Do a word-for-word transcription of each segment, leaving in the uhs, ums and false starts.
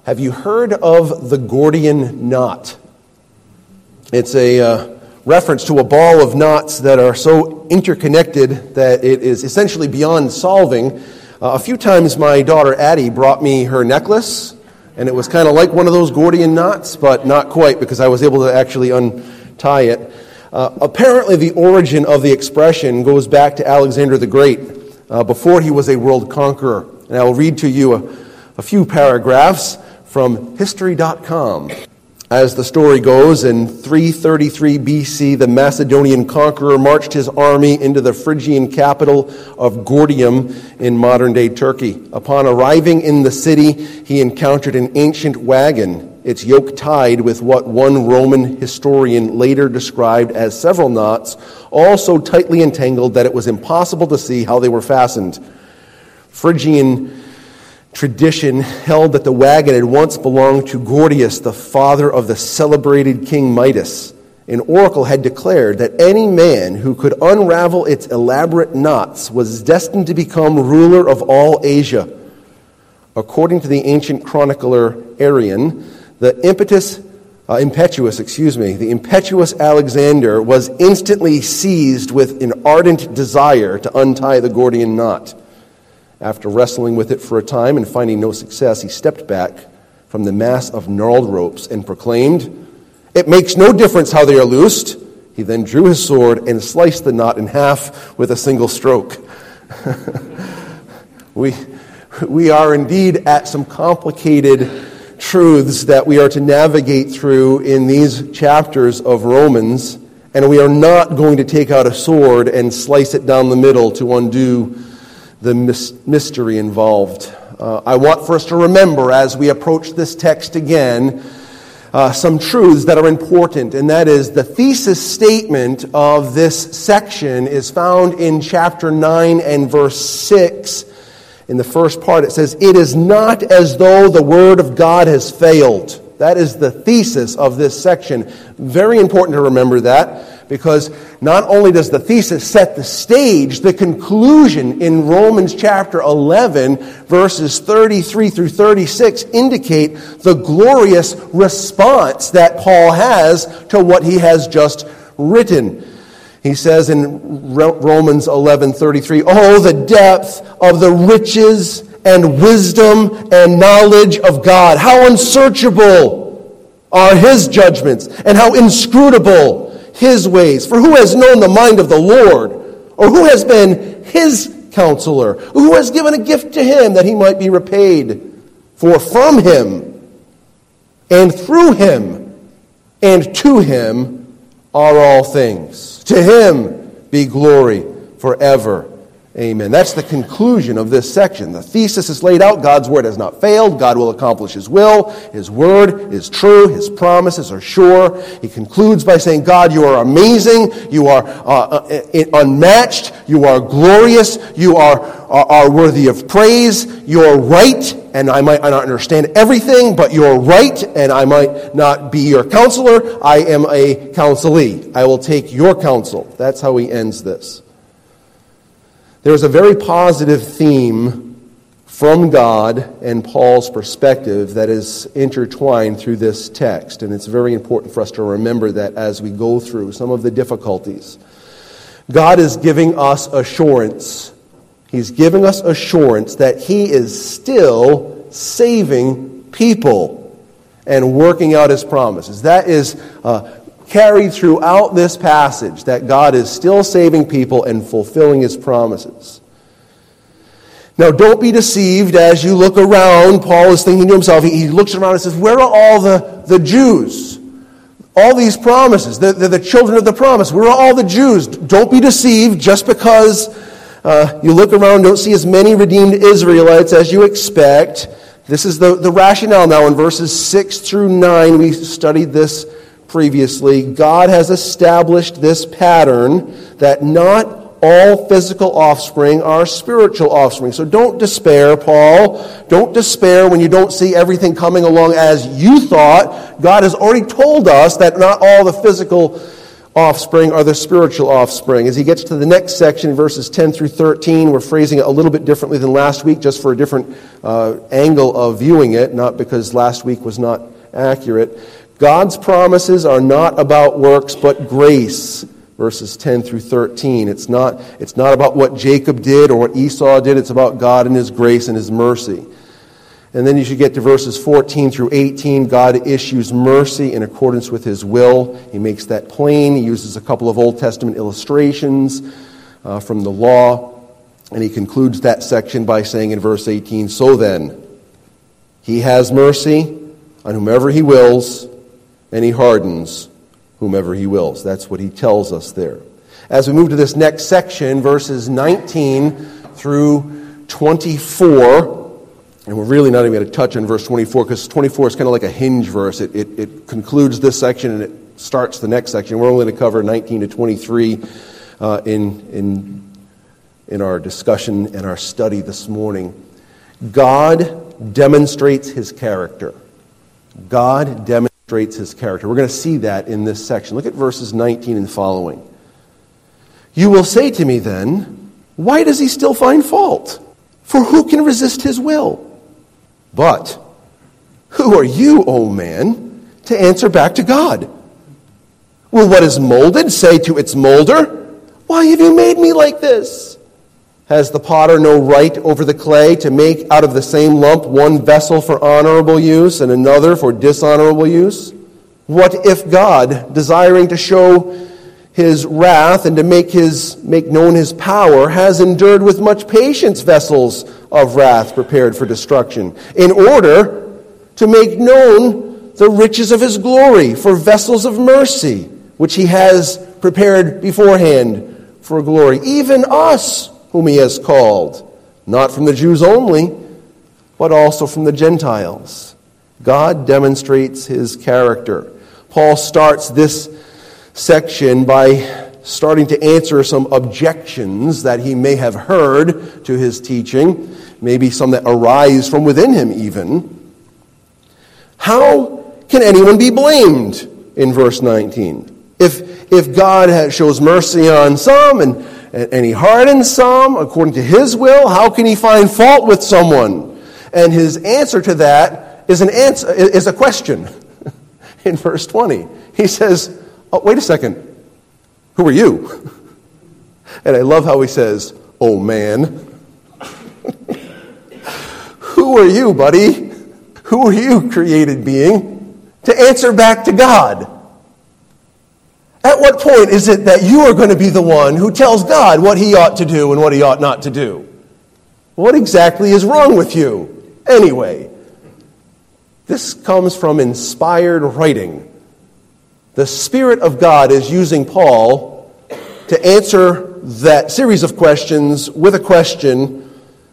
Have you heard of the Gordian knot? It's a uh, reference to a ball of knots that are so interconnected that it is essentially beyond solving. Uh, a few times my daughter Addie brought me her necklace, and it was kind of like one of those Gordian knots, but not quite, because I was able to actually untie it. Uh, apparently the origin of the expression goes back to Alexander the Great, uh, before he was a world conqueror. And I will read to you a, a few paragraphs from history dot com. As the story goes, in three thirty-three B C, the Macedonian conqueror marched his army into the Phrygian capital of Gordium in modern-day Turkey. Upon arriving in the city, he encountered an ancient wagon, its yoke tied with what one Roman historian later described as several knots, all so tightly entangled that it was impossible to see how they were fastened. Phrygian tradition held that the wagon had once belonged to Gordius, the father of the celebrated King Midas. An oracle had declared that any man who could unravel its elaborate knots was destined to become ruler of all Asia. According to the ancient chronicler Arrian, the impetus, uh, impetuous, excuse me, the impetuous Alexander was instantly seized with an ardent desire to untie the Gordian knot. After wrestling with it for a time and finding no success, he stepped back from the mass of gnarled ropes and proclaimed, "It makes no difference how they are loosed." He then drew his sword and sliced the knot in half with a single stroke. we, we are indeed at some complicated truths that we are to navigate through in these chapters of Romans, and we are not going to take out a sword and slice it down the middle to undo the mystery involved. Uh, I want for us to remember as we approach this text again uh, some truths that are important, and that is the thesis statement of this section is found in chapter nine and verse six. In the first part it says, "It is not as though the word of God has failed." That is the thesis of this section. Very important to remember that, because not only does the thesis set the stage, the conclusion in Romans chapter eleven, verses thirty-three through thirty-six, indicate the glorious response that Paul has to what he has just written. He says in Romans eleven thirty-three, "Oh, the depth of the riches and wisdom and knowledge of God! How unsearchable are His judgments, and how inscrutable His ways! For who has known the mind of the Lord? Or who has been His counselor? Who has given a gift to Him that He might be repaid? For from Him, and through Him, and to Him are all things. To Him be glory forever. Amen." That's the conclusion of this section. The thesis is laid out. God's word has not failed. God will accomplish His will. His word is true. His promises are sure. He concludes by saying, "God, you are amazing. You are uh, unmatched. You are glorious. You are, are, are worthy of praise. You are right. And I might not understand everything, but you're right, and I might not be your counselor. I am a counselee. I will take your counsel." That's how he ends this. There's a very positive theme from God and Paul's perspective that is intertwined through this text, and it's very important for us to remember that as we go through some of the difficulties. God is giving us assurance. He's giving us assurance that He is still saving people and working out His promises. That is uh, carried throughout this passage, that God is still saving people and fulfilling His promises. Now, don't be deceived as you look around. Paul is thinking to himself, he looks around and says, where are all the, the Jews? All these promises, they're, they're the children of the promise. Where are all the Jews? Don't be deceived just because uh, you look around and don't see as many redeemed Israelites as you expect. This is the, the rationale now in verses six through nine. We studied this previously. God has established this pattern that not all physical offspring are spiritual offspring. So don't despair, Paul. Don't despair when you don't see everything coming along as you thought. God has already told us that not all the physical offspring are the spiritual offspring. As he gets to the next section, in verses ten through thirteen, we're phrasing it a little bit differently than last week, just for a different uh, angle of viewing it, not because last week was not accurate. God's promises are not about works, but grace. Verses ten through thirteen. It's not, it's not about what Jacob did or what Esau did. It's about God and his grace and his mercy. And then you should get to verses fourteen through eighteen. God issues mercy in accordance with his will. He makes that plain. He uses a couple of Old Testament illustrations uh, from the law. And he concludes that section by saying in verse eighteen, so then, he has mercy on whomever he wills, and he hardens whomever he wills. That's what he tells us there. As we move to this next section, verses nineteen through twenty-four, and we're really not even going to touch on verse twenty-four, because twenty-four is kind of like a hinge verse. It, it, it concludes this section and it starts the next section. We're only going to cover nineteen to twenty-three uh, in, in, in our discussion and our study this morning. God demonstrates his character. God demonstrates his character. We're going to see that in this section. Look at verses nineteen and following. You will say to me then, why does he still find fault? For who can resist his will? But who are you, O man, to answer back to God? Will what is molded say to its molder, why have you made me like this? Has the potter no right over the clay to make out of the same lump one vessel for honorable use and another for dishonorable use? What if God, desiring to show his wrath and to make his make known his power, has endured with much patience vessels of wrath prepared for destruction, in order to make known the riches of his glory for vessels of mercy, which he has prepared beforehand for glory, even us whom he has called, not from the Jews only, but also from the Gentiles. God demonstrates his character. Paul starts this section by starting to answer some objections that he may have heard to his teaching, maybe some that arise from within him even. How can anyone be blamed in verse nineteen? If, if God shows mercy on some and, and he hardens some according to his will, how can he find fault with someone? And his answer to that is an answer is a question in verse twenty. He says, oh, wait a second. Who are you? And I love how he says, oh man. Who are you, buddy? Who are you, created being, to answer back to God? At what point is it that you are going to be the one who tells God what he ought to do and what he ought not to do? What exactly is wrong with you? Anyway, this comes from inspired writing. The Spirit of God is using Paul to answer that series of questions with a question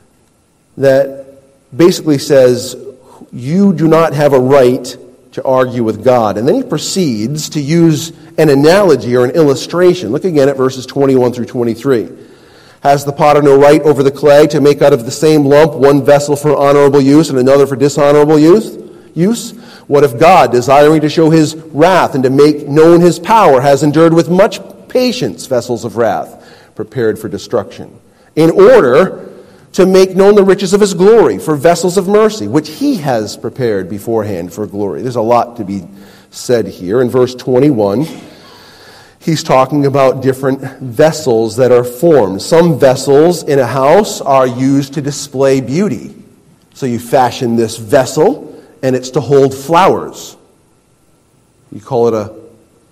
that basically says, you do not have a right to argue with God. And then he proceeds to use an analogy or an illustration. Look again at verses twenty-one through twenty-three. Has the potter no right over the clay to make out of the same lump one vessel for honorable use and another for dishonorable use? Use? What if God, desiring to show his wrath and to make known his power, has endured with much patience vessels of wrath prepared for destruction, in order to make known the riches of his glory for vessels of mercy, which he has prepared beforehand for glory? There's a lot to be said here. In verse twenty-one, he's talking about different vessels that are formed. Some vessels in a house are used to display beauty. So you fashion this vessel, and it's to hold flowers. You call it a,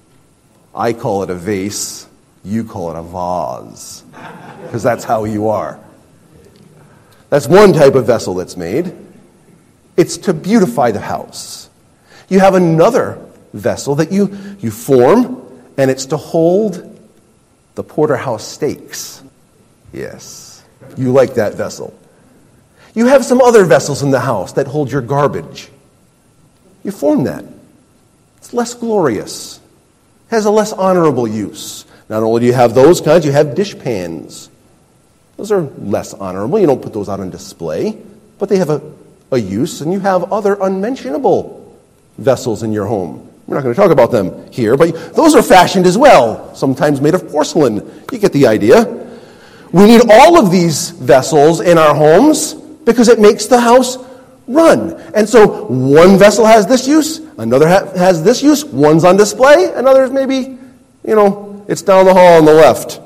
I call it a vase, you call it a vase, because that's how you are. That's one type of vessel that's made. It's to beautify the house. You have another vessel that you, you form, and it's to hold the porterhouse steaks. Yes, you like that vessel. You have some other vessels in the house that hold your garbage. You form that. It's less glorious. Has a less honorable use. Not only do you have those kinds, you have dish pans. Those are less honorable. You don't put those out on display, but they have a, a use, and you have other unmentionable vessels in your home. We're not going to talk about them here, but those are fashioned as well, sometimes made of porcelain. You get the idea. We need all of these vessels in our homes because it makes the house run. And so one vessel has this use, another ha- has this use, one's on display, another's maybe, you know, it's down the hall on the left.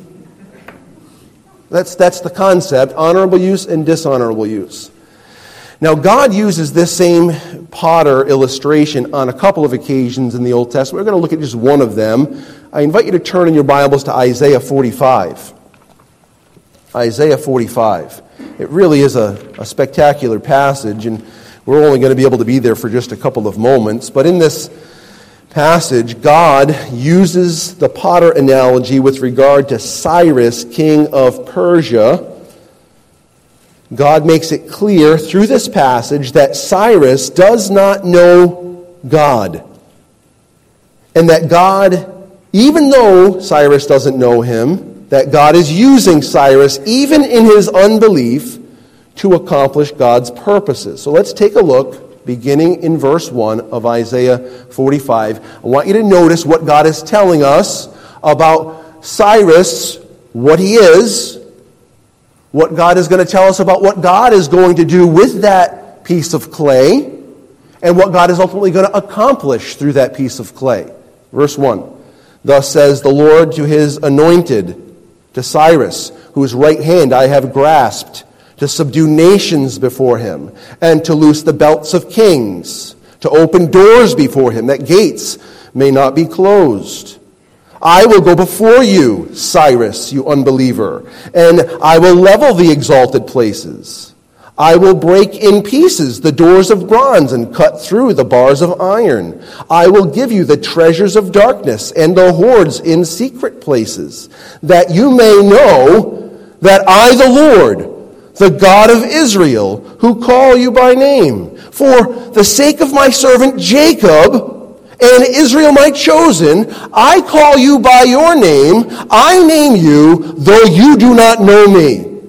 That's, that's the concept, honorable use and dishonorable use. Now, God uses this same potter illustration on a couple of occasions in the Old Testament. We're going to look at just one of them. I invite you to turn in your Bibles to Isaiah forty-five. Isaiah forty-five. It really is a, a spectacular passage, and we're only going to be able to be there for just a couple of moments. But in this passage, God uses the potter analogy with regard to Cyrus, king of Persia. God makes it clear through this passage that Cyrus does not know God. And that God, even though Cyrus doesn't know him, that God is using Cyrus, even in his unbelief, to accomplish God's purposes. So let's take a look, beginning in verse one of Isaiah forty-five. I want you to notice what God is telling us about Cyrus, what he is, what God is going to tell us about what God is going to do with that piece of clay, and what God is ultimately going to accomplish through that piece of clay. Verse one, thus says the Lord to his anointed, to Cyrus, whose right hand I have grasped, to subdue nations before him, and to loose the belts of kings, to open doors before him, that gates may not be closed. I will go before you, Cyrus, you unbeliever, and I will level the exalted places. I will break in pieces the doors of bronze and cut through the bars of iron. I will give you the treasures of darkness and the hoards in secret places, that you may know that I, the Lord, the God of Israel, who call you by name, for the sake of my servant Jacob, and Israel my chosen, I call you by your name. I name you, though you do not know me.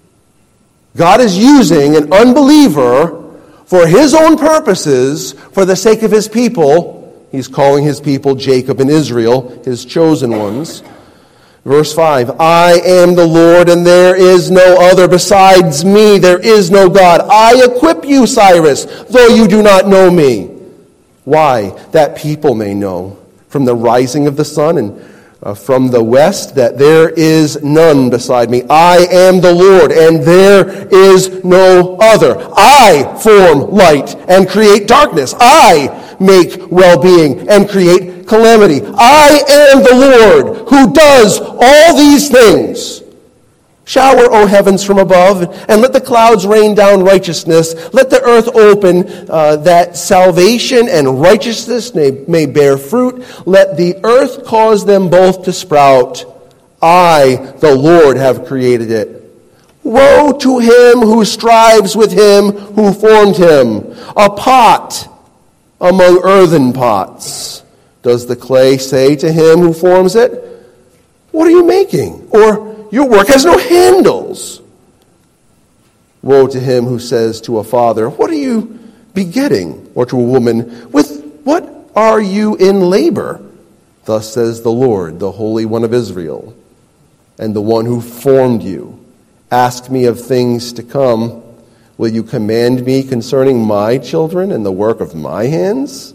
God is using an unbeliever for his own purposes, for the sake of his people. He's calling his people Jacob and Israel, his chosen ones. Verse five, I am the Lord, and there is no other besides me. There is no God. I equip you, Cyrus, though you do not know me. Why? That people may know from the rising of the sun and uh, from the west that there is none beside me. I am the Lord, and there is no other. I form light and create darkness. I make well-being and create calamity. I am the Lord who does all these things. Shower, O heavens, from above, and let the clouds rain down righteousness. Let the earth open, uh, that salvation and righteousness may, may bear fruit. Let the earth cause them both to sprout. I, the Lord, have created it. Woe to him who strives with him who formed him. A pot among earthen pots. Does the clay say to him who forms it, what are you making? Or, your work has no handles. Woe to him who says to a father, what are you begetting? Or to a woman, with what are you in labor? Thus says the Lord, the Holy One of Israel, and the one who formed you. Ask me of things to come. Will you command me concerning my children and the work of my hands?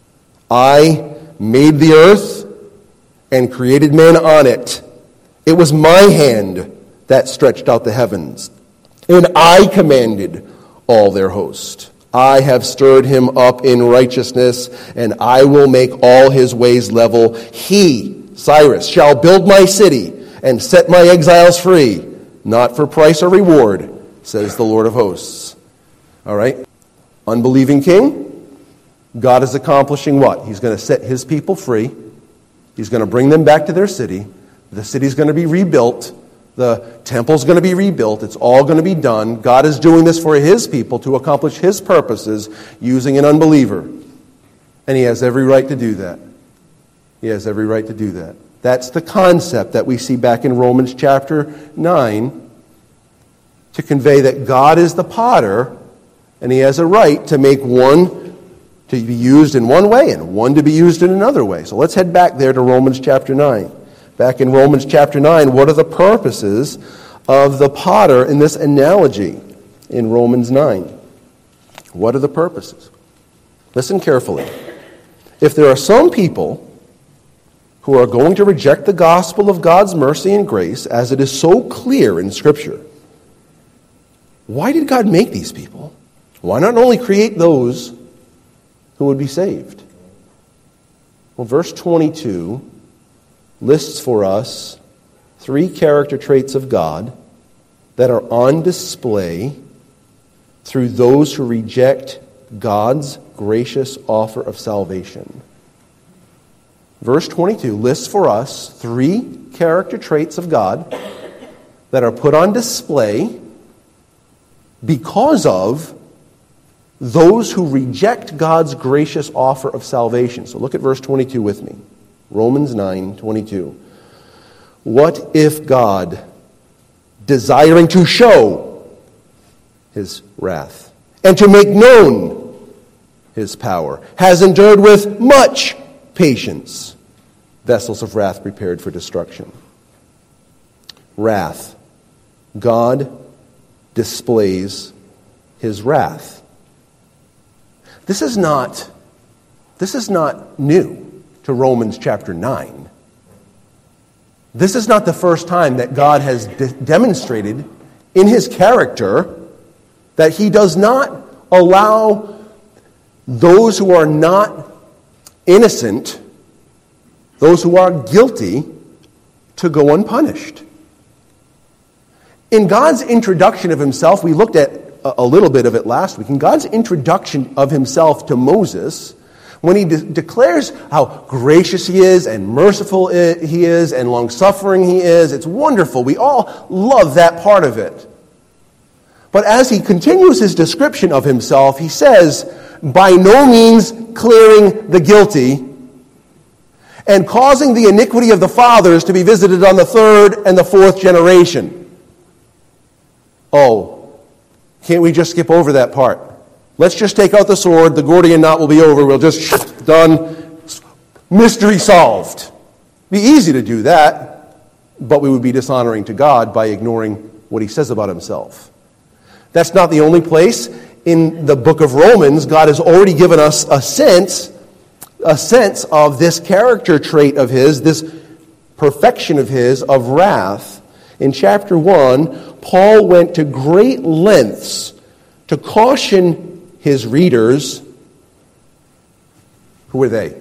I made the earth and created man on it. It was my hand that stretched out the heavens, and I commanded all their host. I have stirred him up in righteousness, and I will make all his ways level. He, Cyrus, shall build my city and set my exiles free, not for price or reward, says the Lord of hosts. All right? Unbelieving king, God is accomplishing what? He's going to set his people free. He's going to bring them back to their city. The city's going to be rebuilt. The temple's going to be rebuilt. It's all going to be done. God is doing this for his people to accomplish his purposes using an unbeliever. And he has every right to do that. He has every right to do that. That's the concept that we see back in Romans chapter nine, to convey that God is the potter and he has a right to make one to be used in one way and one to be used in another way. So let's head back there to Romans chapter nine. Back in Romans chapter nine, what are the purposes of the potter in this analogy in Romans nine? What are the purposes? Listen carefully. If there are some people who are going to reject the gospel of God's mercy and grace, as it is so clear in Scripture, why did God make these people? Why not only create those who would be saved? Well, verse twenty-two lists for us three character traits of God that are on display through those who reject God's gracious offer of salvation. Verse twenty-two lists for us three character traits of God that are put on display because of those who reject God's gracious offer of salvation. So look at verse twenty-two with me. Romans nine twenty-two. What if God, desiring to show his wrath and to make known his power, has endured with much patience vessels of wrath prepared for destruction? Wrath. God displays his wrath. This is not, this is not new to Romans chapter nine. This is not the first time that God has de- demonstrated in his character that he does not allow those who are not innocent, those who are guilty, to go unpunished. In God's introduction of himself, we looked at a little bit of it last week. In God's introduction of himself to Moses, when he de- declares how gracious he is and merciful he is and long-suffering he is, it's wonderful. We all love that part of it. But as he continues his description of himself, he says, by no means clearing the guilty and causing the iniquity of the fathers to be visited on the third and the fourth generation. Oh, can't we just skip over that part? Let's just take out the sword, the Gordian knot will be over, we'll just, done, mystery solved. Be easy to do that, but we would be dishonoring to God by ignoring what he says about himself. That's not the only place. In the book of Romans, God has already given us a sense, a sense of this character trait of his, this perfection of his, of wrath. In chapter one, Paul went to great lengths to caution his readers. Who are they?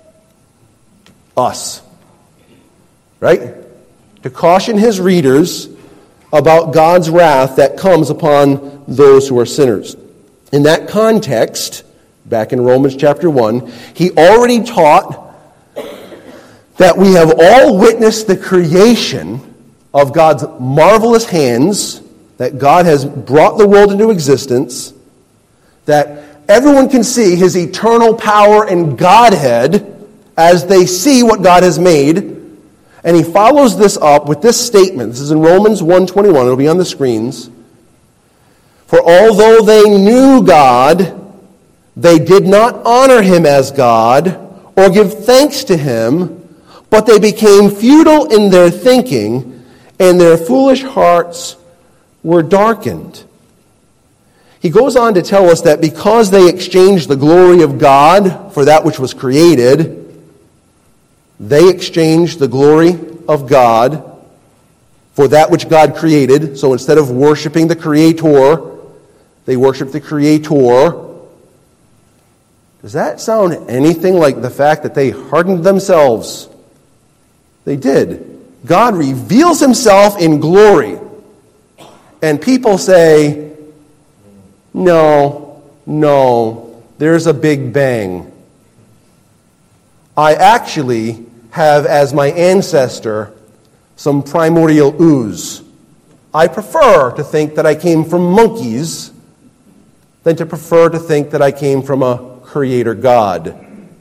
Us. Right? To caution his readers about God's wrath that comes upon those who are sinners. In that context, back in Romans chapter one, he already taught that we have all witnessed the creation of God's marvelous hands, that God has brought the world into existence, that everyone can see his eternal power and Godhead as they see what God has made. And he follows this up with this statement. This is in Romans one twenty-one. It'll be on the screens. For although they knew God, they did not honor him as God or give thanks to him, but they became futile in their thinking, and their foolish hearts were darkened. He goes on to tell us that because they exchanged the glory of God for that which was created, they exchanged the glory of God for that which God created. So instead of worshiping the Creator, they worshiped the Creator. Does that sound anything like the fact that they hardened themselves? They did. God reveals himself in glory. And people say, no, no, there's a big bang. I actually have as my ancestor some primordial ooze. I prefer to think that I came from monkeys than to prefer to think that I came from a creator God.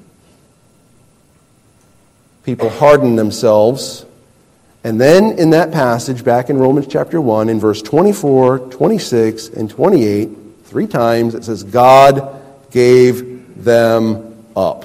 People harden themselves. And then in that passage, back in Romans chapter one, in verse twenty-four, twenty-six, and twenty-eight, three times it says, God gave them up.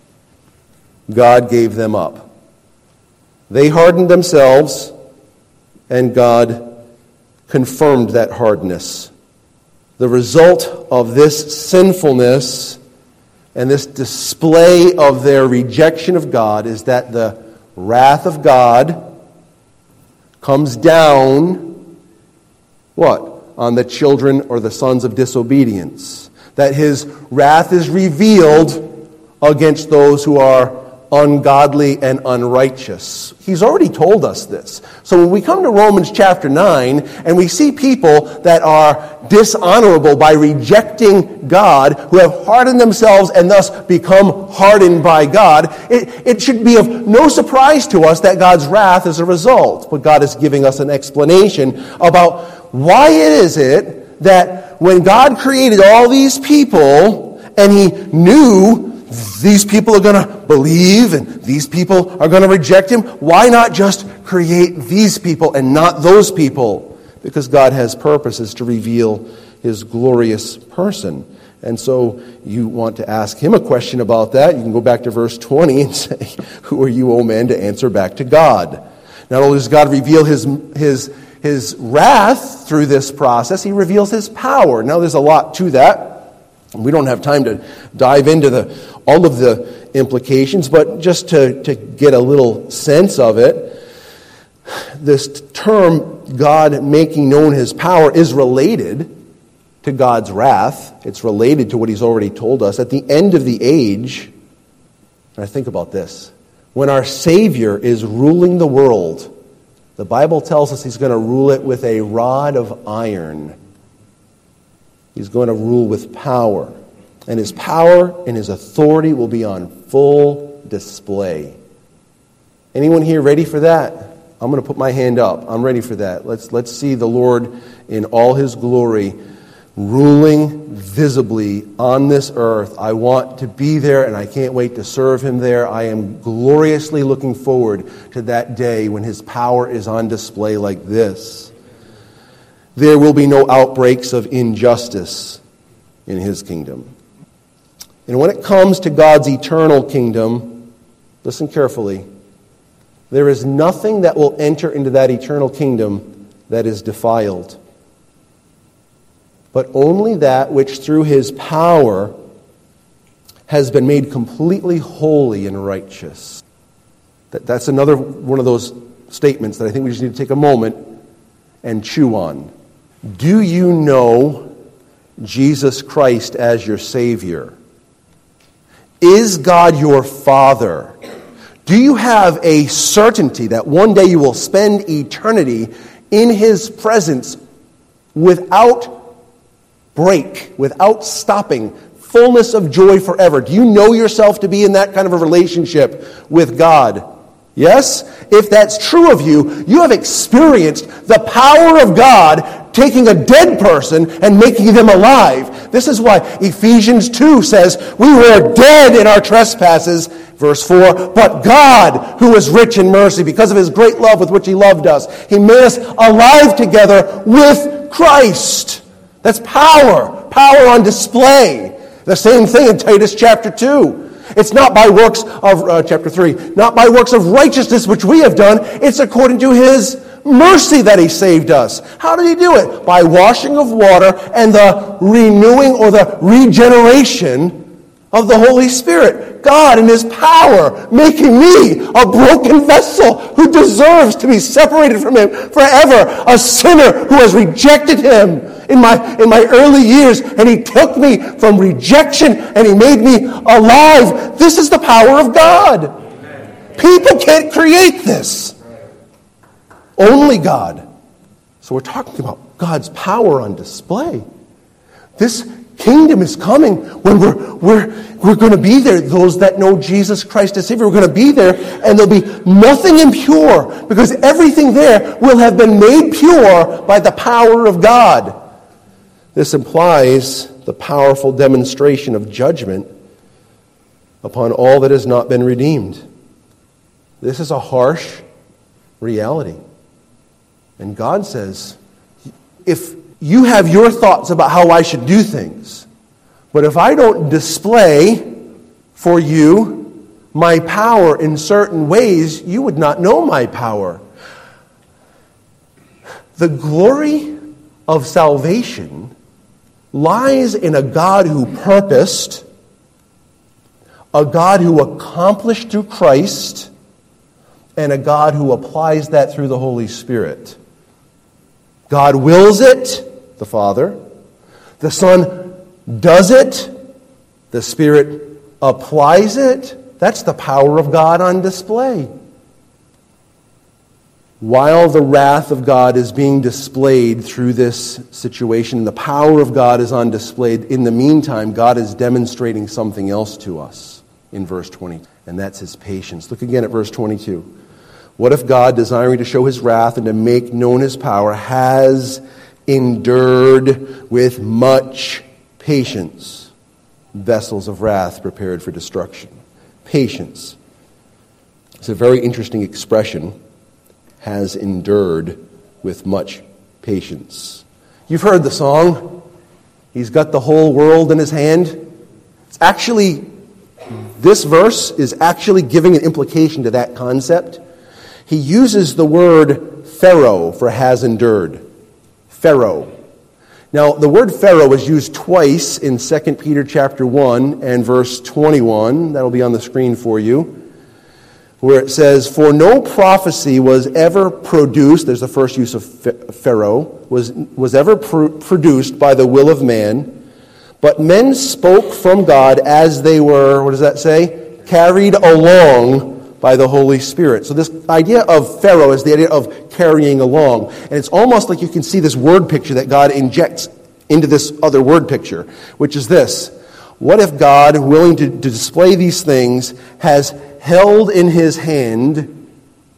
God gave them up. They hardened themselves, and God confirmed that hardness. The result of this sinfulness and this display of their rejection of God is that the wrath of God comes down, what? On the children or the sons of disobedience. That his wrath is revealed against those who are ungodly and unrighteous. He's already told us this. So when we come to Romans chapter nine and we see people that are dishonorable by rejecting God, who have hardened themselves and thus become hardened by God, it, it should be of no surprise to us that God's wrath is a result. But God is giving us an explanation about why it is it that when God created all these people and he knew these people are going to believe and these people are going to reject him, why not just create these people and not those people? Because God has purposes to reveal his glorious person. And so you want to ask him a question about that. You can go back to verse twenty and say, who are you, O man, to answer back to God? Not only does God reveal his, his, his wrath through this process, he reveals his power. Now there's a lot to that. We don't have time to dive into the all of the implications, but just to, to get a little sense of it, this term, God making known his power, is related to God's wrath. It's related to what he's already told us. At the end of the age, and I think about this, when our Savior is ruling the world, the Bible tells us he's going to rule it with a rod of iron. He's going to rule with power. And his power and his authority will be on full display. Anyone here ready for that? I'm going to put my hand up. I'm ready for that. Let's, let's see the Lord in all his glory, ruling visibly on this earth. I want to be there, and I can't wait to serve him there. I am gloriously looking forward to that day when his power is on display like this. There will be no outbreaks of injustice in his kingdom. And when it comes to God's eternal kingdom, listen carefully, there is nothing that will enter into that eternal kingdom that is defiled, but only that which through his power has been made completely holy and righteous. That, that's another one of those statements that I think we just need to take a moment and chew on. Do you know Jesus Christ as your Savior? Is God your Father? Do you have a certainty that one day you will spend eternity in his presence without break, without stopping, fullness of joy forever? Do you know yourself to be in that kind of a relationship with God? Yes? If that's true of you, you have experienced the power of God taking a dead person and making them alive. This is why Ephesians two says, we were dead in our trespasses, verse four, but God, who is rich in mercy, because of his great love with which he loved us, he made us alive together with Christ. That's power. Power on display. The same thing in Titus chapter two. It's not by works of, uh, chapter three, not by works of righteousness which we have done. It's according to his mercy that he saved us. How did he do it? By washing of water and the renewing or the regeneration of the Holy Spirit. God in his power making me a broken vessel who deserves to be separated from him forever. A sinner who has rejected him in my, in my early years, and he took me from rejection and he made me alive. This is the power of God. Amen. People can't create this. Only God. So we're talking about God's power on display. This kingdom is coming when we're we're we're going to be there. Those that know Jesus Christ as Savior, we're going to be there, and there'll be nothing impure, because everything there will have been made pure by the power of God. This implies the powerful demonstration of judgment upon all that has not been redeemed. This is a harsh reality. And God says, if you have your thoughts about how I should do things, But if I don't display for you my power in certain ways, you would not know my power. The glory of salvation lies in a God who purposed, a God who accomplished through Christ, and a God who applies that through the Holy Spirit. God wills it, the Father. The Son does it. The Spirit applies it. That's the power of God on display. While the wrath of God is being displayed through this situation, the power of God is on display. In the meantime, God is demonstrating something else to us in verse twenty, and that's His patience. Look again at verse twenty-two. What if God, desiring to show His wrath and to make known His power, has endured with much patience vessels of wrath prepared for destruction? Patience. It's a very interesting expression. Has endured with much patience. You've heard the song, He's got the whole world in His hand. It's actually, this verse is actually giving an implication to that concept. He uses the word Pharaoh for has endured. Pharaoh. Now, the word Pharaoh is used twice in Second Peter chapter one and verse twenty-one. That'll be on the screen for you. Where it says, for no prophecy was ever produced, there's the first use of Pharaoh, was, was ever pr- produced by the will of man, but men spoke from God as they were, what does that say? Carried along by the Holy Spirit. So this idea of Pharaoh is the idea of carrying along. And it's almost like you can see this word picture that God injects into this other word picture, which is this. What if God, willing to, to display these things, has held in His hand,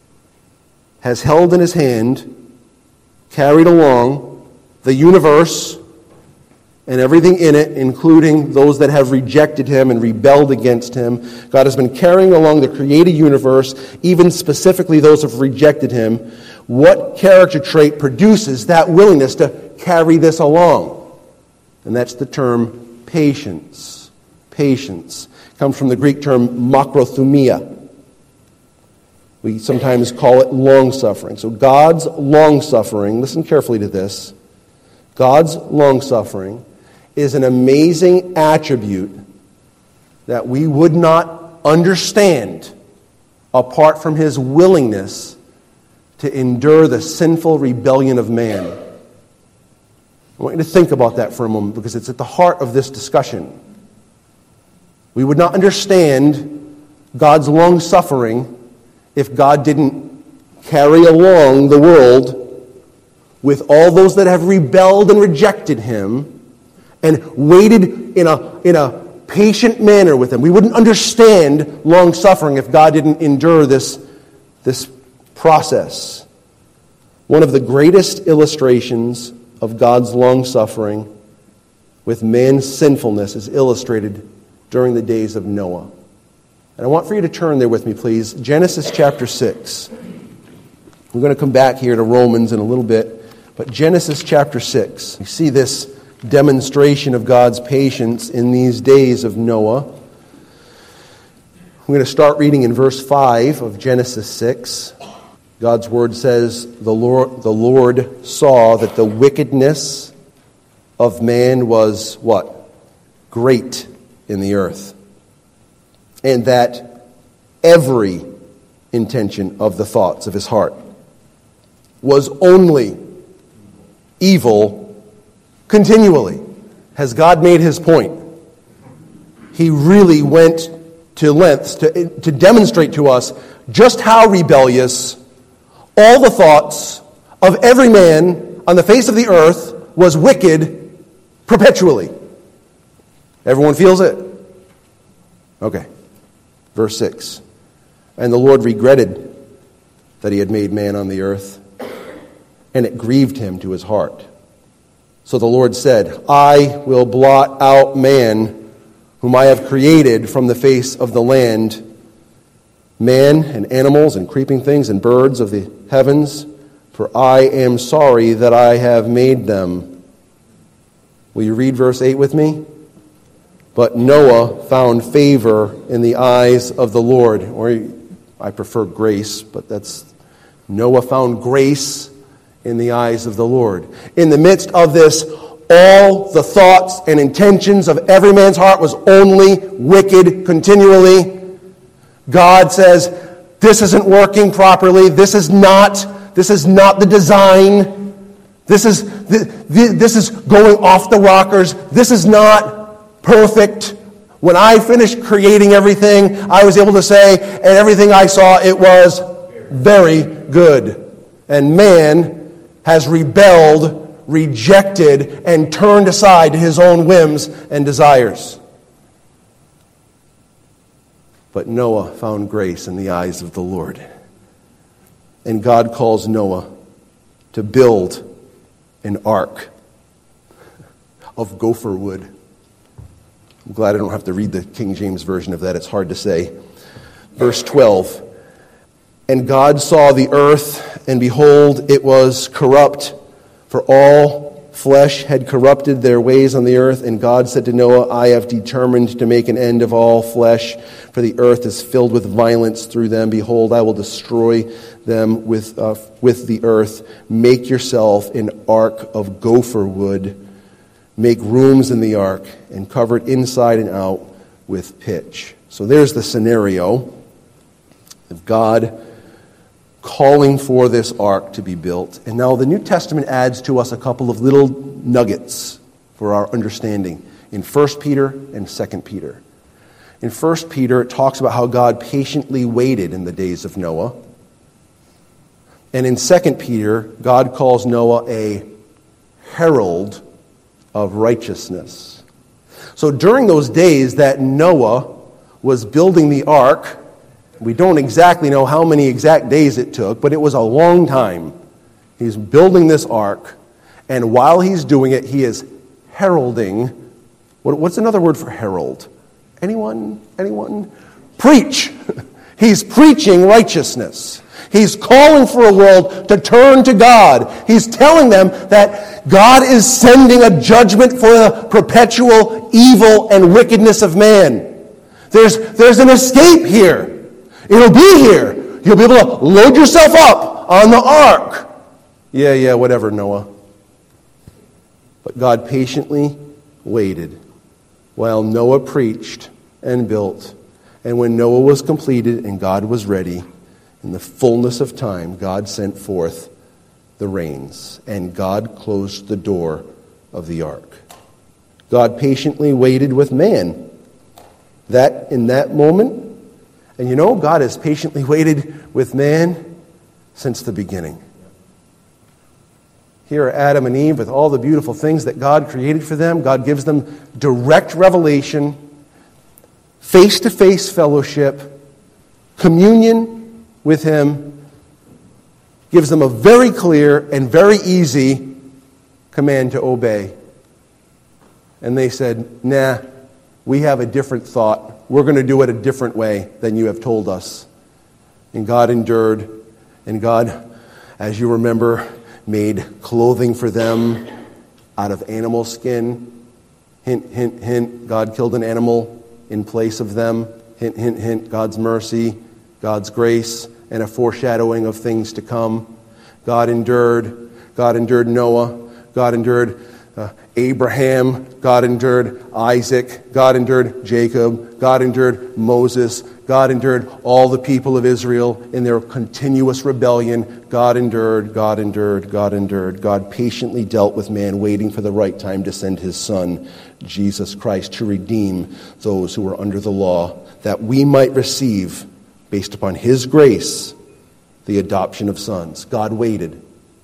has held in His hand, carried along the universe and everything in it, including those that have rejected Him and rebelled against Him. God has been carrying along the created universe, even specifically those who have rejected Him. What character trait produces that willingness to carry this along? And that's the term patience. Patience. Comes from the Greek term makrothumia. We sometimes call it long-suffering. So God's long-suffering, listen carefully to this, God's long-suffering is an amazing attribute that we would not understand apart from His willingness to endure the sinful rebellion of man. I want you to think about that for a moment because it's at the heart of this discussion. We would not understand God's long-suffering if God didn't carry along the world with all those that have rebelled and rejected Him and waited in a, in a patient manner with Him. We wouldn't understand long-suffering if God didn't endure this, this process. One of the greatest illustrations of God's long-suffering with man's sinfulness is illustrated during the days of Noah. And I want for you to turn there with me, please. Genesis chapter six. We're going to come back here to Romans in a little bit. But Genesis chapter six. You see this demonstration of God's patience in these days of Noah. We're going to start reading in verse five of Genesis six. God's word says, the Lord, the Lord saw that the wickedness of man was what? Great in the earth, and that every intention of the thoughts of his heart was only evil continually. Has God made His point? He really went to lengths to, to demonstrate to us just how rebellious all the thoughts of every man on the face of the earth was wicked perpetually. Everyone feels it? Okay. Verse six. And the Lord regretted that He had made man on the earth, and it grieved Him to His heart. So the Lord said, I will blot out man, whom I have created from the face of the land, man and animals and creeping things and birds of the heavens, for I am sorry that I have made them. Will you read verse eight with me? But Noah found favor in the eyes of the Lord. Or I prefer grace, but that's Noah found grace in the eyes of the Lord. In the midst of this, all the thoughts and intentions of every man's heart was only wicked continually. God says, this isn't working properly. This is not, this is not the design. This is, this is going off the rockers. This is not perfect. When I finished creating everything, I was able to say, and everything I saw, it was very good. And man has rebelled, rejected, and turned aside to his own whims and desires. But Noah found grace in the eyes of the Lord. And God calls Noah to build an ark of gopher wood. I'm glad I don't have to read the King James Version of that. It's hard to say. Verse twelve. And God saw the earth, and behold, it was corrupt, for all flesh had corrupted their ways on the earth. And God said to Noah, I have determined to make an end of all flesh, for the earth is filled with violence through them. Behold, I will destroy them with, uh, with the earth. Make yourself an ark of gopher wood. Make rooms in the ark, and cover it inside and out with pitch. So there's the scenario of God calling for this ark to be built. And now the New Testament adds to us a couple of little nuggets for our understanding in First Peter and Second Peter. In First Peter, it talks about how God patiently waited in the days of Noah. And in Second Peter, God calls Noah a herald of righteousness. So during those days that Noah was building the ark, we don't exactly know how many exact days it took, but it was a long time. He's building this ark, and while he's doing it, he is heralding. What, what's another word for herald? Anyone? Anyone? Preach. He's preaching righteousness. He's calling for a world to turn to God. He's telling them that God is sending a judgment for the perpetual evil and wickedness of man. There's, there's an escape here. It'll be here. You'll be able to load yourself up on the ark. Yeah, yeah, whatever, Noah. But God patiently waited while Noah preached and built. And when Noah was completed and God was ready, in the fullness of time, God sent forth the rains, and God closed the door of the ark. God patiently waited with man. That in that moment, and you know, God has patiently waited with man since the beginning. Here are Adam and Eve with all the beautiful things that God created for them. God gives them direct revelation, face-to-face fellowship, communion with Him, gives them a very clear and very easy command to obey. And they said, nah, we have a different thought. We're going to do it a different way than you have told us. And God endured. And God, as you remember, made clothing for them out of animal skin. Hint, hint, hint. God killed an animal in place of them. Hint, hint, hint. God's mercy, God's grace, and a foreshadowing of things to come. God endured. God endured Noah. God endured uh, Abraham. God endured Isaac. God endured Jacob. God endured Moses. God endured all the people of Israel in their continuous rebellion. God endured, God endured, God endured. God patiently dealt with man, waiting for the right time to send His Son, Jesus Christ, to redeem those who were under the law, that we might receive, based upon His grace, the adoption of sons. God waited.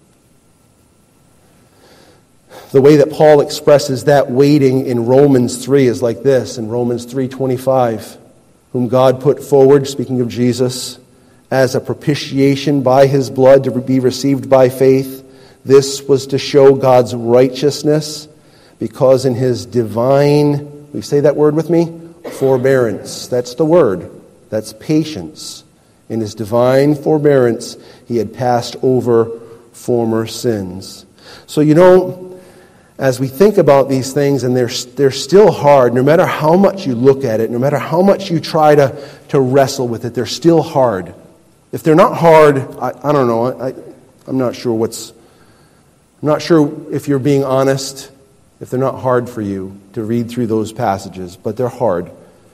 The way that Paul expresses that waiting in Romans three is like this, in Romans three twenty-five, whom God put forward, speaking of Jesus, as a propitiation by His blood to be received by faith. This was to show God's righteousness, because in His divine, will you say that word with me? Forbearance. That's the word. That's patience. In His divine forbearance, He had passed over former sins. So, you know, as we think about these things, and they're, they're still hard, no matter how much you look at it, no matter how much you try to, to wrestle with it, they're still hard. If they're not hard, I, I don't know, I, I'm not sure what's, I'm not sure if you're being honest, if they're not hard for you to read through those passages, but they're hard.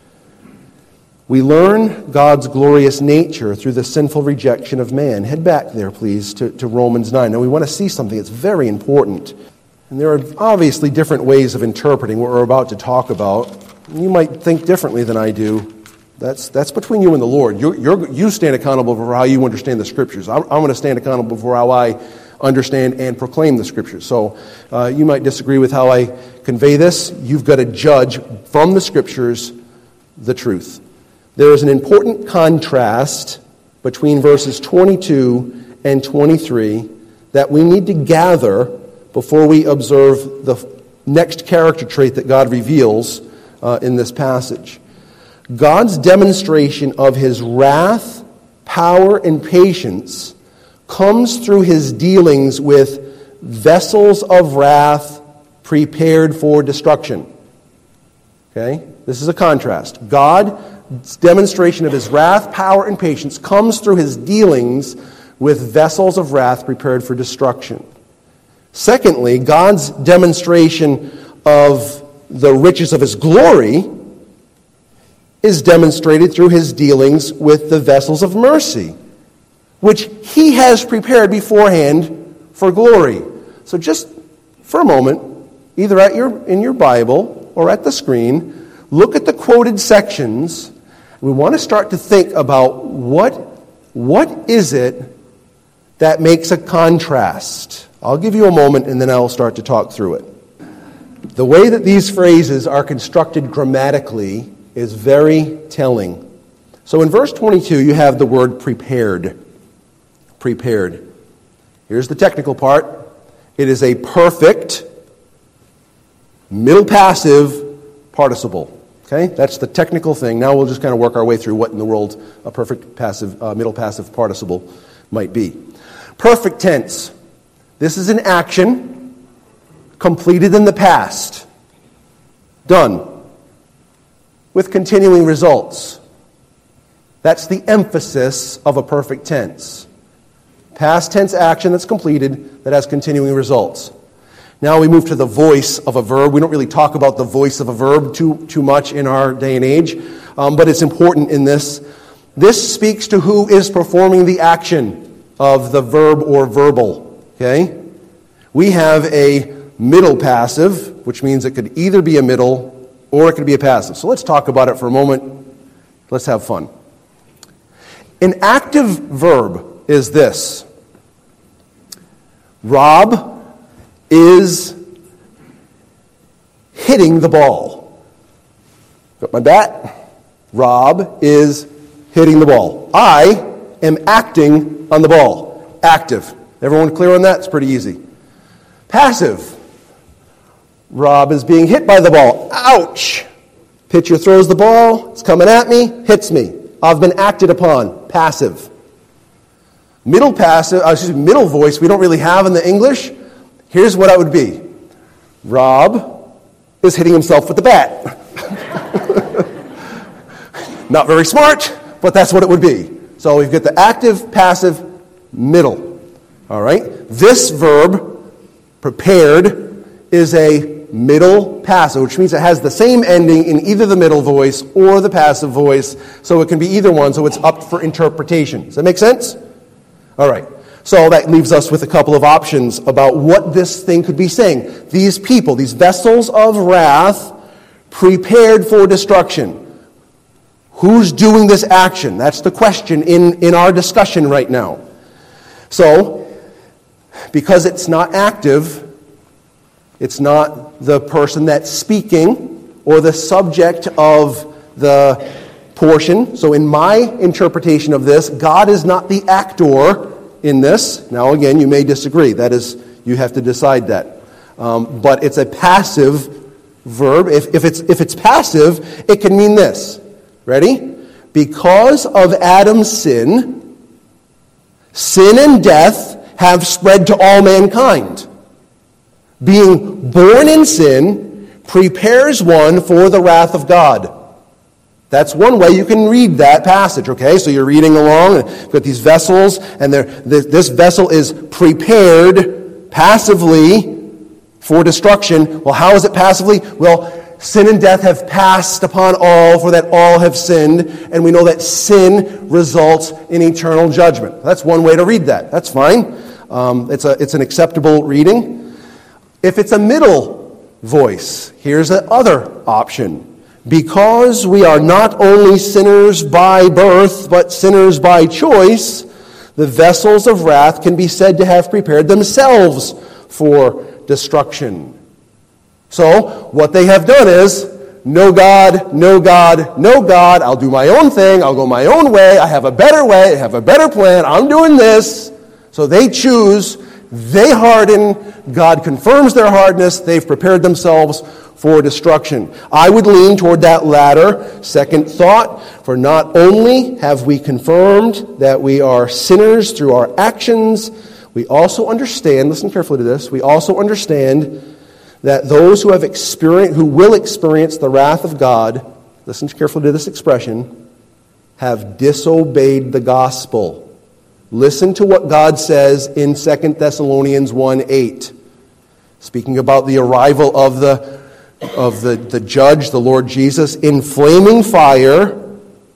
We learn God's glorious nature through the sinful rejection of man. Head back there, please, to, to Romans nine. Now, we want to see something that's very important. And there are obviously different ways of interpreting what we're about to talk about. You might think differently than I do. That's that's between you and the Lord. You you're, you stand accountable for how you understand the Scriptures. I'm, I'm going to stand accountable for how I understand and proclaim the Scriptures. So uh, you might disagree with how I convey this. You've got to judge from the Scriptures the truth. There is an important contrast between verses twenty-two and twenty-three that we need to gather before we observe the next character trait that God reveals uh, in this passage. God's demonstration of his wrath, power, and patience comes through his dealings with vessels of wrath prepared for destruction. Okay? This is a contrast. God's demonstration of his wrath, power, and patience comes through his dealings with vessels of wrath prepared for destruction. Secondly, God's demonstration of the riches of his glory is demonstrated through his dealings with the vessels of mercy, which he has prepared beforehand for glory. So just for a moment, either at your in your Bible or at the screen, look at the quoted sections. We want to start to think about what, what is it that makes a contrast. I'll give you a moment and then I'll start to talk through it. The way that these phrases are constructed grammatically is very telling. So in verse twenty-two, you have the word prepared. Prepared. Here's the technical part. It is a perfect middle passive participle. Okay? That's the technical thing. Now we'll just kind of work our way through what in the world a perfect passive, uh, middle passive participle might be. Perfect tense. This is an action completed in the past. Done. With continuing results. That's the emphasis of a perfect tense. Past tense action that's completed that has continuing results. Now we move to the voice of a verb. We don't really talk about the voice of a verb too, too much in our day and age, um, but it's important in this. This speaks to who is performing the action of the verb or verbal. Okay? We have a middle passive, which means it could either be a middle or it could be a passive. So let's talk about it for a moment. Let's have fun. An active verb is this. Rob is hitting the ball. Got my bat? Rob is hitting the ball. I am acting on the ball. Active. Everyone clear on that? It's pretty easy. Passive. Rob is being hit by the ball. Ouch! Pitcher throws the ball. It's coming at me. Hits me. I've been acted upon. Passive. Middle passive, uh, excuse me, middle voice we don't really have in the English. Here's what I would be. Rob is hitting himself with the bat. Not very smart, but that's what it would be. So we've got the active, passive, middle. All right? This verb, prepared, is a middle passive, which means it has the same ending in either the middle voice or the passive voice, so it can be either one, so it's up for interpretation. Does that make sense? All right. So that leaves us with a couple of options about what this thing could be saying. These people, these vessels of wrath, prepared for destruction. Who's doing this action? That's the question in, in our discussion right now. So, because it's not active, it's not the person that's speaking or the subject of the portion. So in my interpretation of this, God is not the actor in this. Now again, you may disagree. That is, you have to decide that. Um, but it's a passive verb. If, if it's if it's passive, it can mean this. Ready? Because of Adam's sin, sin and death have spread to all mankind. being born in sin prepares one for the wrath of God. That's one way you can read that passage, okay? So you're reading along, and you've got these vessels, and this vessel is prepared passively for destruction. Well, how is it passively? Well, sin and death have passed upon all, for that all have sinned, and we know that sin results in eternal judgment. That's one way to read that. That's fine. Um, it's a it's an acceptable reading. If it's a middle voice, here's the other option. Because we are not only sinners by birth, but sinners by choice, the vessels of wrath can be said to have prepared themselves for destruction. So, what they have done is, no God, no God, no God, I'll do my own thing, I'll go my own way, I have a better way, I have a better plan, I'm doing this. So they choose, they harden, God confirms their hardness, they've prepared themselves for destruction. I would lean toward that latter second thought, for not only have we confirmed that we are sinners through our actions, we also understand, listen carefully to this, we also understand that those who have experienced, who will experience the wrath of God, listen carefully to this expression, have disobeyed the gospel. Listen to what God says in Second Thessalonians one eight, speaking about the arrival of the of the, the judge, the Lord Jesus, in flaming fire,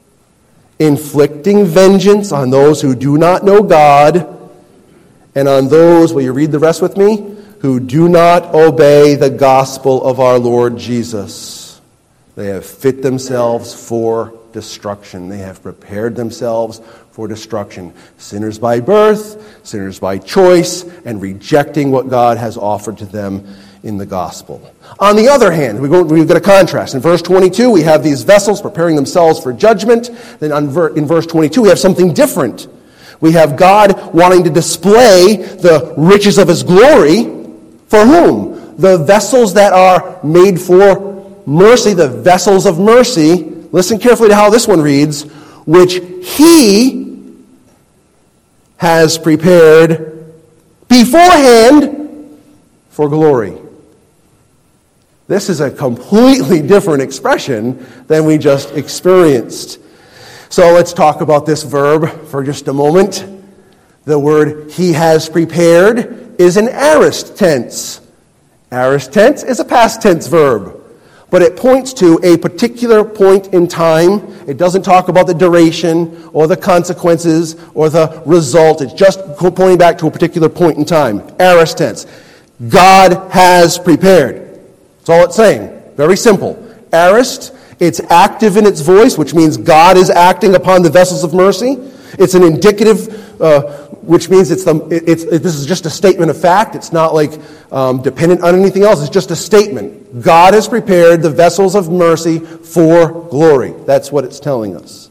inflicting vengeance on those who do not know God, and on those, will you read the rest with me, who do not obey the gospel of our Lord Jesus. They have fit themselves for destruction. They have prepared themselves for destruction. Sinners by birth, sinners by choice, and rejecting what God has offered to them in the gospel. On the other hand, we go, we've got a contrast. In verse twenty-two, we have these vessels preparing themselves for judgment. Then on ver- in verse twenty-two, we have something different. We have God wanting to display the riches of His glory. For whom? The vessels that are made for mercy, the vessels of mercy. Listen carefully to how this one reads. Which He has prepared beforehand for glory. This is a completely different expression than we just experienced. So let's talk about this verb for just a moment. The word He has prepared is an aorist tense. Aorist tense is a past tense verb, but it points to a particular point in time. It doesn't talk about the duration or the consequences or the result. It's just pointing back to a particular point in time. Aorist tense. God has prepared. That's all it's saying. Very simple. Aorist, it's active in its voice, which means God is acting upon the vessels of mercy. It's an indicative, uh, which means it's the it's it, this is just a statement of fact. It's not like um, dependent on anything else. It's just a statement. God has prepared the vessels of mercy for glory. That's what it's telling us.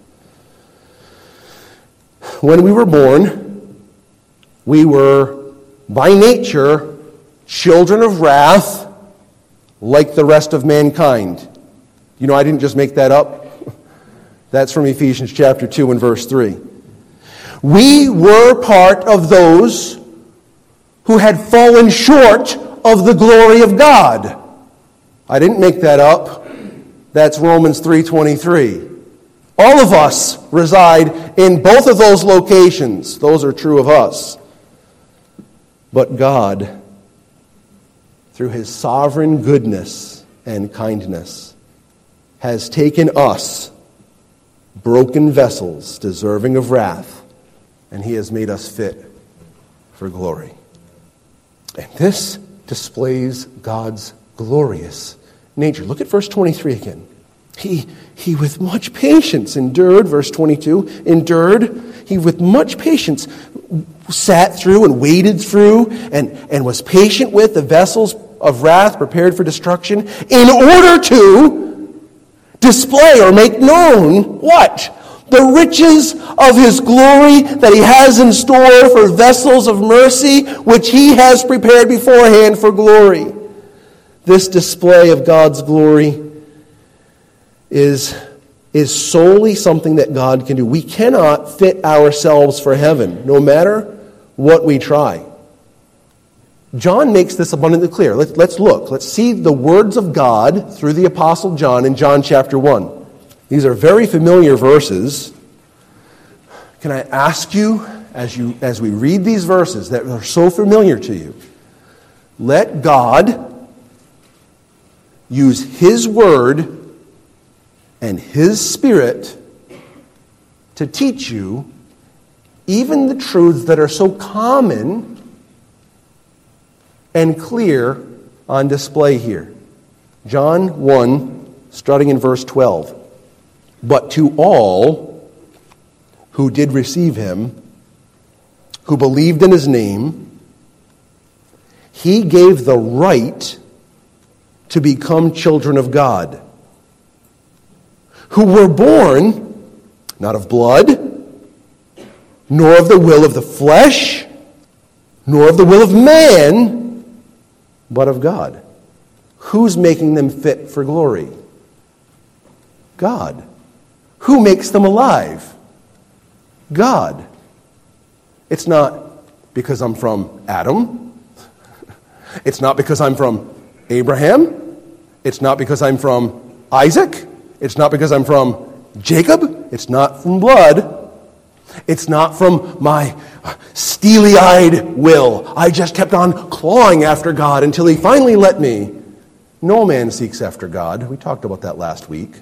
When we were born, we were by nature children of wrath, like the rest of mankind. You know, I didn't just make that up. That's from Ephesians chapter two and verse three. We were part of those who had fallen short of the glory of God. I didn't make that up. That's Romans three twenty-three. All of us reside in both of those locations. Those are true of us. But God, through His sovereign goodness and kindness, has taken us, broken vessels deserving of wrath, and He has made us fit for glory. And this displays God's glorious nature. Look at verse twenty-three again. He, he with much patience endured, verse twenty-two, endured, he with much patience sat through and waded through and, and was patient with the vessels of wrath prepared for destruction in order to display or make known what? The riches of His glory that He has in store for vessels of mercy, which He has prepared beforehand for glory. This display of God's glory is, is solely something that God can do. We cannot fit ourselves for heaven, no matter what we try. John makes this abundantly clear. Let's, let's look. Let's see the words of God through the Apostle John in John chapter one. These are very familiar verses. Can I ask you, as you as we read these verses that are so familiar to you, let God use His Word and His Spirit to teach you even the truths that are so common and clear on display here. John one, starting in verse twelve. But to all who did receive Him, who believed in His name, He gave the right to become children of God, who were born not of blood, nor of the will of the flesh, nor of the will of man, but of God. Who's making them fit for glory? God. Who makes them alive? God. It's not because I'm from Adam. It's not because I'm from Abraham. It's not because I'm from Isaac. It's not because I'm from Jacob. It's not from blood. It's not from my steely-eyed will. I just kept on clawing after God until He finally let me. No man seeks after God. We talked about that last week.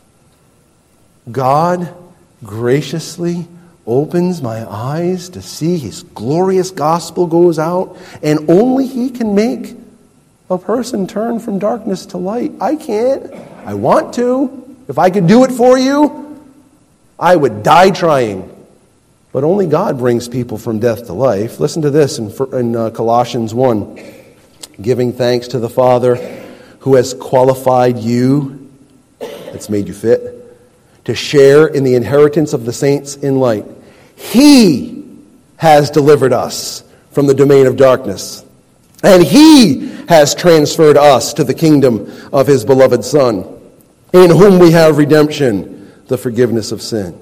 God graciously opens my eyes to see His glorious gospel goes out, and only He can make a person turn from darkness to light. I can't. I want to. If I could do it for you, I would die trying. But only God brings people from death to life. Listen to this in, in uh, Colossians one. Giving thanks to the Father who has qualified you, that's made you fit, to share in the inheritance of the saints in light. He has delivered us from the domain of darkness, and He has transferred us to the kingdom of His beloved Son, in whom we have redemption, the forgiveness of sin.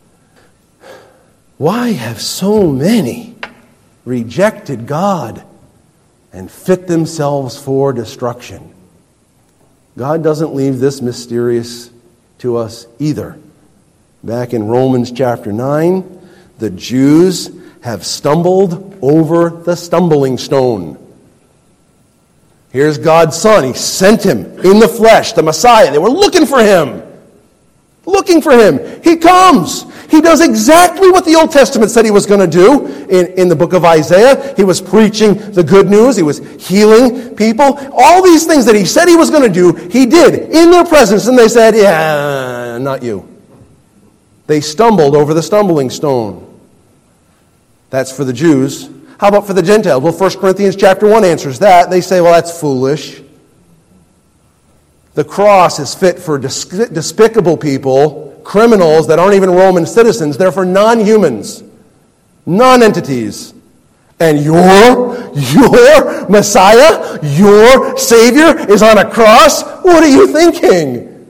Why have so many rejected God and fit themselves for destruction? God doesn't leave this mysterious to us either. Back in Romans chapter nine, the Jews have stumbled over the stumbling stone. Here's God's Son. He sent Him in the flesh, the Messiah. They were looking for Him. Looking for Him. He comes. He does exactly what the Old Testament said He was going to do in, in the book of Isaiah. He was preaching the good news. He was healing people. All these things that He said He was going to do, He did in their presence. And they said, yeah, not you. They stumbled over the stumbling stone. That's for the Jews. How about for the Gentiles? Well, First Corinthians chapter one answers that. They say, well, that's foolish. The cross is fit for despicable people, criminals that aren't even Roman citizens. They're for non-humans, non-entities. And your, your Messiah, your Savior is on a cross? What are you thinking?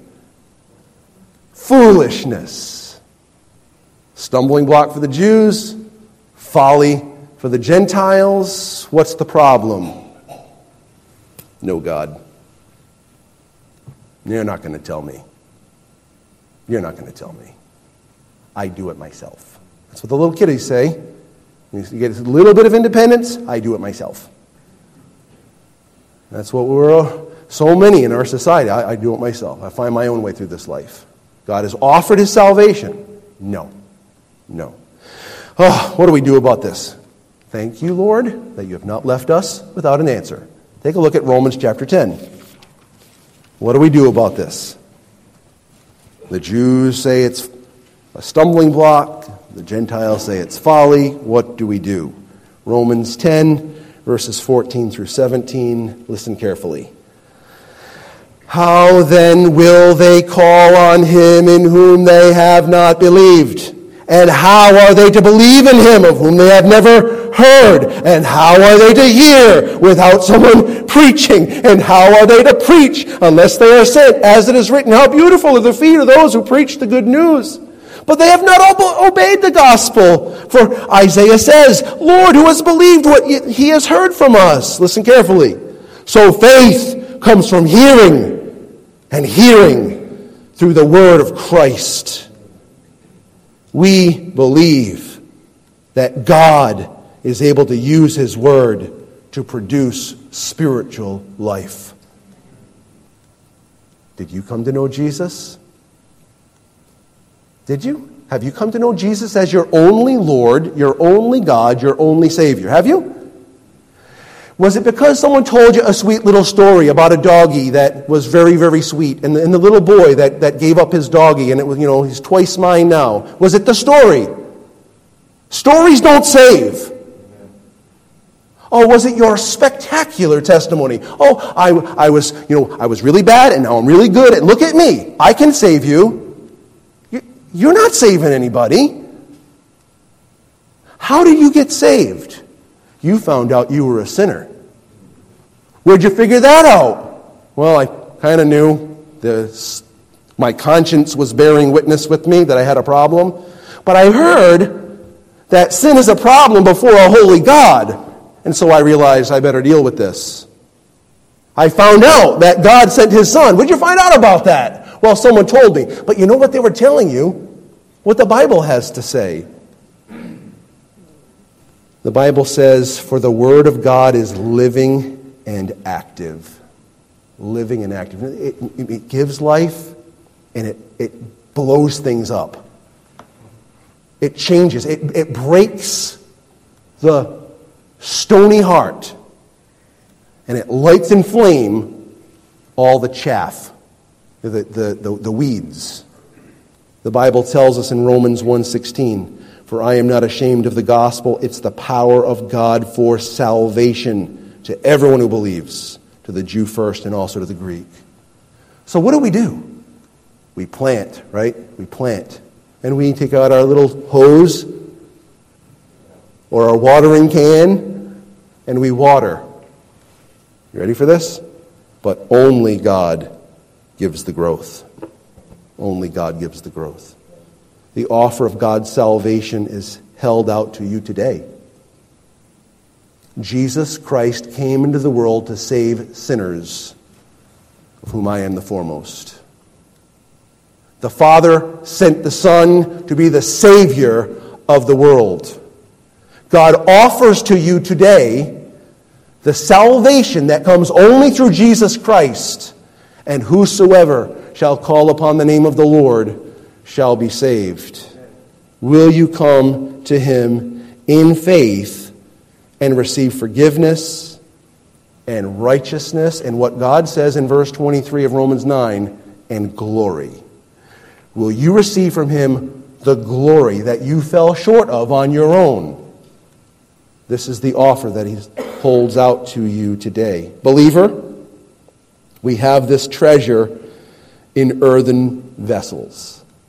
Foolishness. Stumbling block for the Jews, folly for the Gentiles. What's the problem? No God. You're not going to tell me. You're not going to tell me. I do it myself. That's what the little kiddies say. You get a little bit of independence, I do it myself. That's what we're, so many in our society. I, I do it myself. I find my own way through this life. God has offered His salvation. No. No. Oh, what do we do about this? Thank you, Lord, that you have not left us without an answer. Take a look at Romans chapter ten. What do we do about this? The Jews say it's a stumbling block. The Gentiles say it's folly. What do we do? Romans ten, verses fourteen through seventeen. Listen carefully. How then will they call on Him in whom they have not believed? And how are they to believe in Him of whom they have never heard? And how are they to hear without someone preaching? And how are they to preach unless they are sent? As it is written, how beautiful are the feet of those who preach the good news. But they have not ob- obeyed the gospel. For Isaiah says, Lord, who has believed what he has heard from us? Listen carefully. So faith comes from hearing, and hearing through the word of Christ. We believe that God is able to use his word to produce spiritual life. Did you come to know Jesus? Did you? Have you come to know Jesus as your only Lord, your only God, your only Savior? Have you? Was it because someone told you a sweet little story about a doggy that was very, very sweet, and the, and the little boy that, that gave up his doggy, and it was, you know, he's twice mine now? Was it the story? Stories don't save. Oh, was it your spectacular testimony? Oh, I, I was, you know, I was really bad, and now I'm really good, and look at me. I can save you. you you're not saving anybody. How did you get saved? You found out you were a sinner. Where'd you figure that out? Well, I kind of knew. The, my conscience was bearing witness with me that I had a problem. But I heard that sin is a problem before a holy God. And so I realized I better deal with this. I found out that God sent his son. Where'd you find out about that? Well, someone told me. But you know what they were telling you? What the Bible has to say. The Bible says, for the word of God is living and active. Living and active. It, it, it gives life, and it, it blows things up. It changes. It, it breaks the stony heart, and it lights in flame all the chaff, the, the, the, the weeds. The Bible tells us in Romans one sixteen, for I am not ashamed of the gospel. It's the power of God for salvation to everyone who believes, to the Jew first and also to the Greek. So what do we do? We plant, right? We plant. And we take out our little hose or our watering can and we water. You ready for this? But only God gives the growth. Only God gives the growth. The offer of God's salvation is held out to you today. Jesus Christ came into the world to save sinners, of whom I am the foremost. The Father sent the Son to be the Savior of the world. God offers to you today the salvation that comes only through Jesus Christ, and whosoever shall call upon the name of the Lord shall be saved. Will you come to him in faith and receive forgiveness and righteousness and what God says in verse twenty-three of Romans nine, and glory? Will you receive from him the glory that you fell short of on your own? This is the offer that he holds out to you today. Believer, we have this treasure in earthen vessels.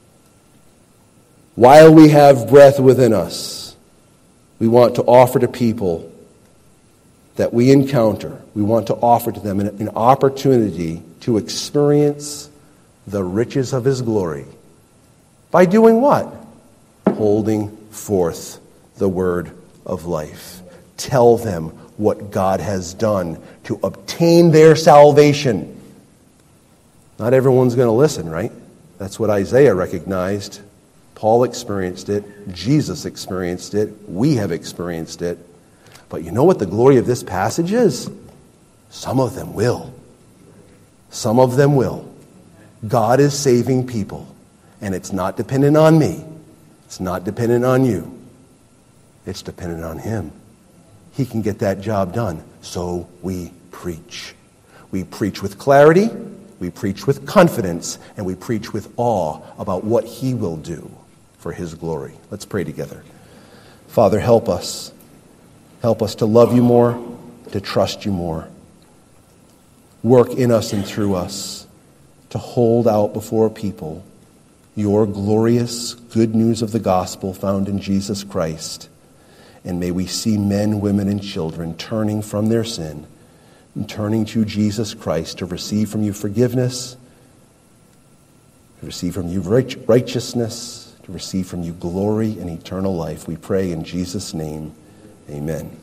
While we have breath within us, we want to offer to people that we encounter, we want to offer to them an, an opportunity to experience the riches of his glory. By doing what? Holding forth the word of life. Tell them what God has done to obtain their salvation. Not everyone's going to listen, right? That's what Isaiah recognized. Paul experienced it. Jesus experienced it. We have experienced it. But you know what the glory of this passage is? Some of them will. Some of them will. God is saving people. And it's not dependent on me. It's not dependent on you. It's dependent on him. He can get that job done. So we preach. We preach with clarity. We preach with confidence. And we preach with awe about what he will do for his glory. Let's pray together. Father, help us. Help us to love you more, to trust you more. Work in us and through us to hold out before people your glorious good news of the gospel found in Jesus Christ. And may we see men, women, and children turning from their sin and turning to Jesus Christ to receive from you forgiveness, to receive from you righteousness, to receive from you glory and eternal life. We pray in Jesus' name, amen.